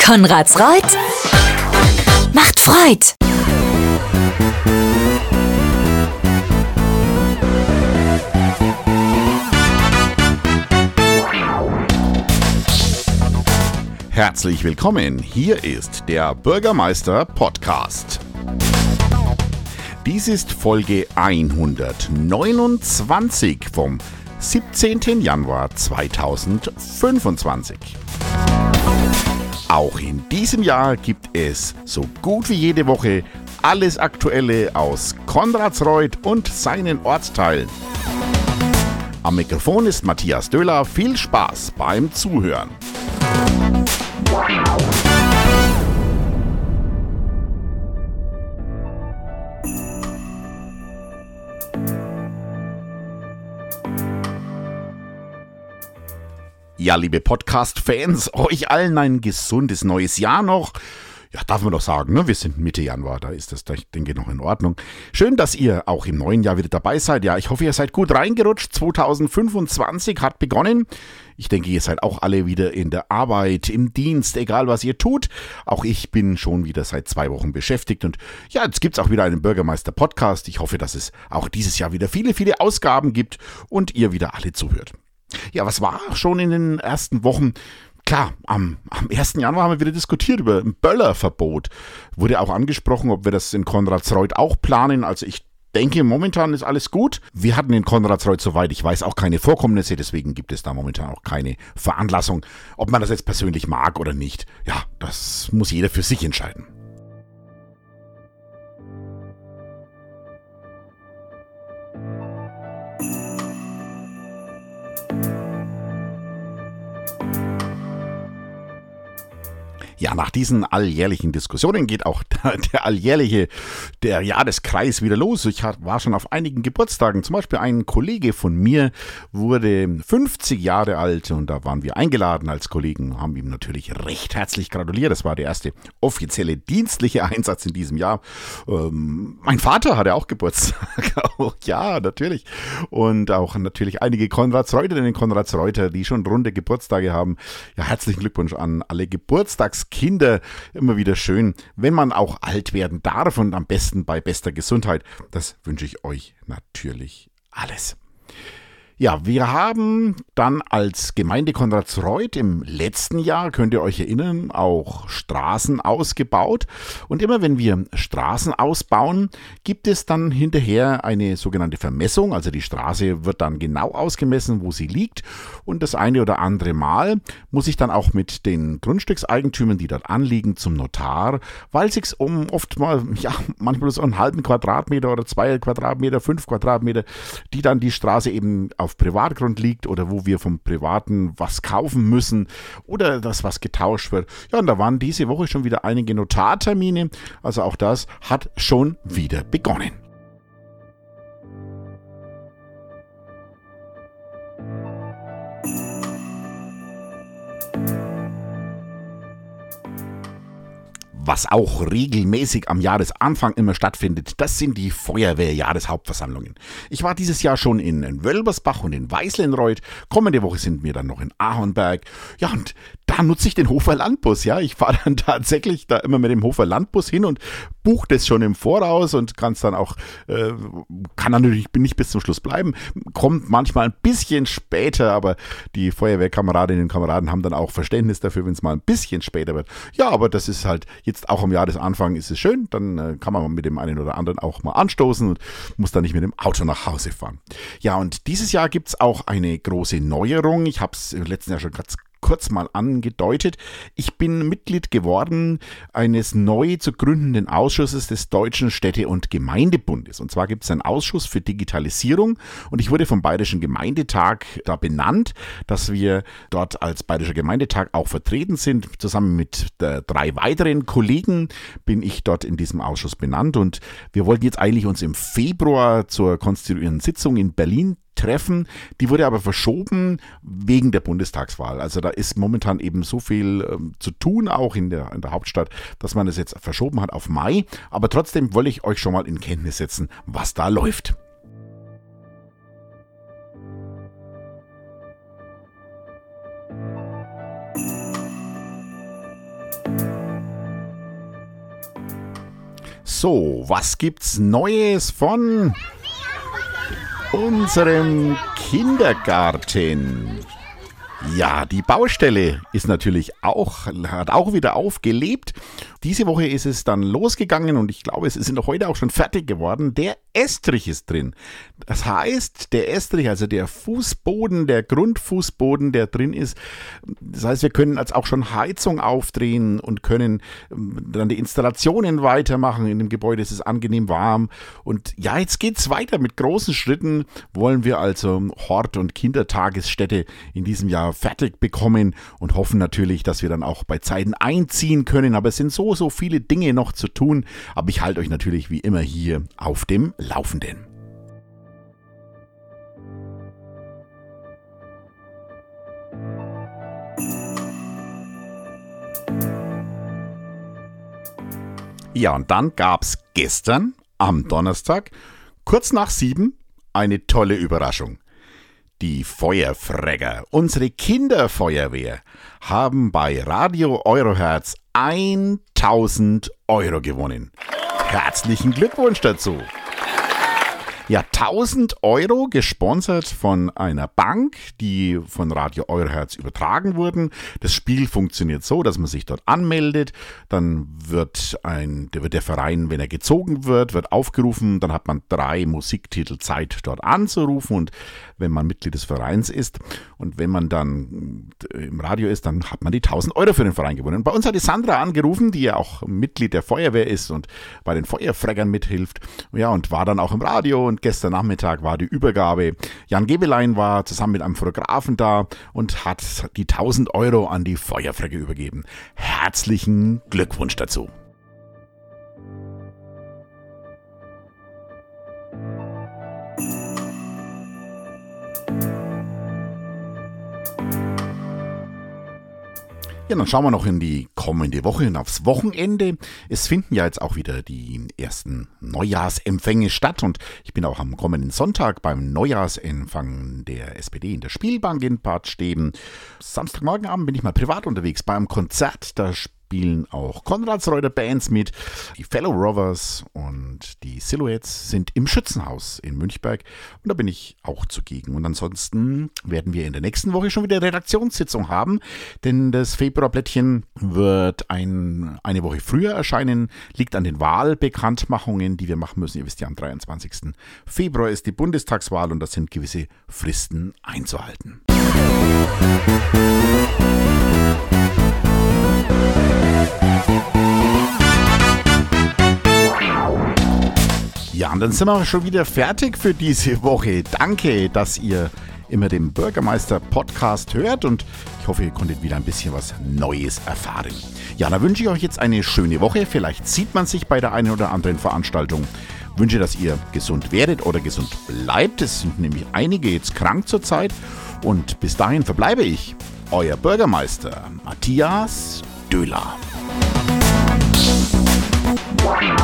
Konrads Reut macht Freud. Herzlich willkommen, hier ist der Bürgermeister Podcast. Dies ist Folge 129 vom 17. Januar 2025. Auch in diesem Jahr gibt es so gut wie jede Woche alles Aktuelle aus Konradsreuth und seinen Ortsteilen. Am Mikrofon ist Matthias Döhler. Viel Spaß beim Zuhören. Ja, liebe Podcast-Fans, euch allen ein gesundes neues Jahr noch. Ja, darf man doch sagen, ne? Wir sind Mitte Januar, da ist das, ich denke, noch in Ordnung. Schön, dass ihr auch im neuen Jahr wieder dabei seid. Ja, ich hoffe, ihr seid gut reingerutscht. 2025 hat begonnen. Ich denke, ihr seid auch alle wieder in der Arbeit, im Dienst, egal was ihr tut. Auch ich bin schon wieder seit 2 Wochen beschäftigt. Und ja, jetzt gibt's auch wieder einen Bürgermeister-Podcast. Ich hoffe, dass es auch dieses Jahr wieder viele, viele Ausgaben gibt und ihr wieder alle zuhört. Ja, was war schon in den ersten Wochen? Klar, am 1. Januar haben wir wieder diskutiert über ein Böllerverbot. Wurde auch angesprochen, ob wir das in Konradsreuth auch planen. Also ich denke, momentan ist alles gut. Wir hatten in Konradsreuth, soweit ich weiß, auch keine Vorkommnisse. Deswegen gibt es da momentan auch keine Veranlassung. Ob man das jetzt persönlich mag oder nicht, ja, das muss jeder für sich entscheiden. Ja, nach diesen alljährlichen Diskussionen geht auch der Jahreskreis wieder los. Ich war schon auf einigen Geburtstagen. Zum Beispiel ein Kollege von mir wurde 50 Jahre alt und da waren wir eingeladen als Kollegen, haben ihm natürlich recht herzlich gratuliert. Das war der erste offizielle dienstliche Einsatz in diesem Jahr. Mein Vater hatte auch Geburtstag. Ja, natürlich. Und auch natürlich einige Konradsreutherinnen und Konradsreuther, die schon runde Geburtstage haben. Ja, herzlichen Glückwunsch an alle Geburtstagskinder. Immer wieder schön, wenn man auch alt werden darf und am besten bei bester Gesundheit. Das wünsche ich euch natürlich alles. Ja, wir haben dann als Gemeinde Konradsreuth im letzten Jahr, könnt ihr euch erinnern, auch Straßen ausgebaut. Und immer wenn wir Straßen ausbauen, gibt es dann hinterher eine sogenannte Vermessung. Also die Straße wird dann genau ausgemessen, wo sie liegt. Und das eine oder andere Mal muss ich dann auch mit den Grundstückseigentümern, die dort anliegen, zum Notar, weil es sich manchmal so einen halben Quadratmeter oder 2 Quadratmeter, 5 Quadratmeter, die dann die Straße eben auf Privatgrund liegt oder wo wir vom Privaten was kaufen müssen oder das was getauscht wird. Ja, und da waren diese Woche schon wieder einige Notartermine. Also auch das hat schon wieder begonnen. Was auch regelmäßig am Jahresanfang immer stattfindet, das sind die Feuerwehr-Jahreshauptversammlungen. Ich war dieses Jahr schon in Wölbersbach und in Weißlenreuth. Kommende Woche sind wir dann noch in Ahornberg. Ja, und da nutze ich den Hofer Landbus. Ja, ich fahre dann tatsächlich da immer mit dem Hofer Landbus hin und buche das schon im Voraus und kann es dann auch, kann dann natürlich nicht bis zum Schluss bleiben. Kommt manchmal ein bisschen später, aber die Feuerwehrkameradinnen und Kameraden haben dann auch Verständnis dafür, wenn es mal ein bisschen später wird. Ja, aber das ist halt jetzt auch am Jahresanfang ist es schön, dann kann man mit dem einen oder anderen auch mal anstoßen und muss dann nicht mit dem Auto nach Hause fahren. Ja, und dieses Jahr gibt es auch eine große Neuerung. Ich habe es im letzten Jahr schon kurz mal angedeutet. Ich bin Mitglied geworden eines neu zu gründenden Ausschusses des Deutschen Städte- und Gemeindebundes. Und zwar gibt es einen Ausschuss für Digitalisierung und ich wurde vom Bayerischen Gemeindetag da benannt, dass wir dort als Bayerischer Gemeindetag auch vertreten sind. Zusammen mit 3 weiteren Kollegen bin ich dort in diesem Ausschuss benannt und wir wollten jetzt eigentlich uns im Februar zur konstituierenden Sitzung in Berlin treffen. Die wurde aber verschoben wegen der Bundestagswahl. Also da ist momentan eben so viel zu tun, auch in der Hauptstadt, dass man es jetzt verschoben hat auf Mai. Aber trotzdem wollte ich euch schon mal in Kenntnis setzen, was da läuft. So, was gibt's Neues von unserem Kindergarten? Ja, die Baustelle ist natürlich hat auch wieder aufgelebt. Diese Woche ist es dann losgegangen und ich glaube, es ist heute auch schon fertig geworden. Der Estrich ist drin. Das heißt, der Estrich, also der Fußboden, der Grundfußboden, der drin ist. Das heißt, wir können jetzt auch schon Heizung aufdrehen und können dann die Installationen weitermachen. In dem Gebäude ist es angenehm warm. Und ja, jetzt geht's weiter. Mit großen Schritten wollen wir also Hort- und Kindertagesstätte in diesem Jahr fertig bekommen und hoffen natürlich, dass wir dann auch bei Zeiten einziehen können. Aber es sind so viele Dinge noch zu tun. Aber ich halte euch natürlich wie immer hier auf dem Laufenden. Ja, und dann gab es gestern am Donnerstag, kurz nach 7, eine tolle Überraschung. Die Feuerfräger, unsere Kinderfeuerwehr, haben bei Radio Euroherz 1000 Euro gewonnen. Herzlichen Glückwunsch dazu! Ja, 1000 Euro gesponsert von einer Bank, die von Radio Euroherz übertragen wurden. Das Spiel funktioniert so, dass man sich dort anmeldet. Dann wird der Verein, wenn er gezogen wird aufgerufen. Dann hat man 3 Musiktitel Zeit, dort anzurufen. Und wenn man Mitglied des Vereins ist und wenn man dann im Radio ist, dann hat man die 1000 Euro für den Verein gewonnen. Und bei uns hat die Sandra angerufen, die ja auch Mitglied der Feuerwehr ist und bei den Feuerfrägern mithilft. Ja, und war dann auch im Radio. Und gestern Nachmittag war die Übergabe. Jan Gebelein war zusammen mit einem Fotografen da und hat die 1000 Euro an die Feuerfräger übergeben. Herzlichen Glückwunsch dazu. Ja, dann schauen wir noch in die kommende Woche und aufs Wochenende. Es finden ja jetzt auch wieder die ersten Neujahrsempfänge statt und ich bin auch am kommenden Sonntag beim Neujahrsempfang der SPD in der Spielbank in Bad Steben. Samstagmorgenabend bin ich mal privat unterwegs bei einem Konzert. Da spielen auch Konradsreuter Bands mit. Die Fellow Rovers und die Silhouettes sind im Schützenhaus in Münchberg und da bin ich auch zugegen. Und ansonsten werden wir in der nächsten Woche schon wieder Redaktionssitzung haben, denn das Februarblättchen wird eine Woche früher erscheinen, liegt an den Wahlbekanntmachungen, die wir machen müssen. Ihr wisst ja, am 23. Februar ist die Bundestagswahl und da sind gewisse Fristen einzuhalten. Ja, und dann sind wir schon wieder fertig für diese Woche. Danke, dass ihr immer den Bürgermeister-Podcast hört und ich hoffe, ihr konntet wieder ein bisschen was Neues erfahren. Ja, dann wünsche ich euch jetzt eine schöne Woche. Vielleicht sieht man sich bei der einen oder anderen Veranstaltung. Ich wünsche, dass ihr gesund werdet oder gesund bleibt. Es sind nämlich einige jetzt krank zurzeit. Und bis dahin verbleibe ich, euer Bürgermeister Matthias Döhler.